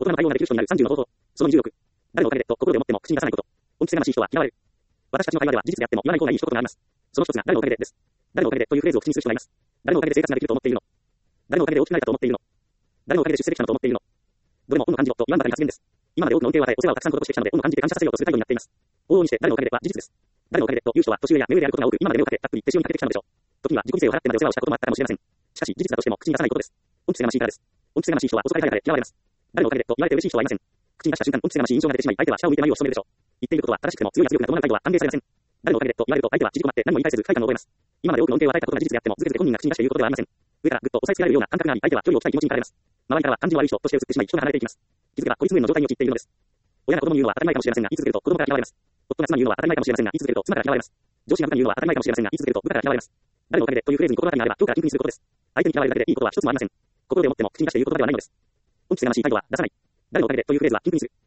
大人の対応ができる人になる30の方法。その26。誰のおかげでと心で思っても口に出さないこと。恩着せがましい人は嫌われる。私たちの会話では事実であっても言わない方がいい一言があります。その一つが誰のおかげでです。誰のおかげでというフレーズを口にする人がいます。誰のおかげで生活ができると思っているの。誰のおかげで大きくなれたと思っているの。誰のおかげで出世できたのと思っているの。どれも恩の感じろと言わんばかり発言です。今まで多くの恩恵を与えお世話をたくさん施してきたので恩を感じて感謝させようとする態度になっています。往々にして誰のおかげでは事実です。誰のおかげでという人は年上や目上であることが多く今まで目をかけたっぷり手塩にかけてきたのでしょう。時には自己犠牲を払ってまでお世話をしたこともあったかもしれません。しかし事実だとしても口に出さないことです。恩着せがましいからです。恩着せがましい人は遅かれ早かれ嫌われます。誰のおかげでと言われて嬉しい人はいません。口に出した瞬間恩着せがましい印象が出てしまい相手は下を向いて眉を潜めるでしょう。言っていることは正しくても強い圧力が伴う態度は歓迎されません。誰のおかげでと言われると相手は縮こまって何も言い返せず不快感を覚えます。今まで多くの恩恵を与えたことが事実であってもずけずけ本人が口に出していることではありません。上からぐっと押さえつけられるような感覚があり相手は距離を置きたい気持ちに駆られます。周りからは感じの悪い人として映ってしまい人が離れていきます。気づけば孤立無縁の状態に陥っているのです。親が子供に言うのは当たり前かもしれませんが、いつ続けると子供から嫌われます。夫が妻に言うのは当たり前かもしれませんが、いつ続けると妻から嫌われます。上司が部下に言うのは当たり前かもしれませんが、いつ続けると部下から嫌われます。誰のおかげでというフレーズに心当たりがあれば今日から禁句にすることです。相手に嫌われるだけでいいことは一つもありません。心で思っても口に出して言う言葉ではないのです。恩着せがましい態度は出さない。誰のおかげでというフレーズは禁句にする。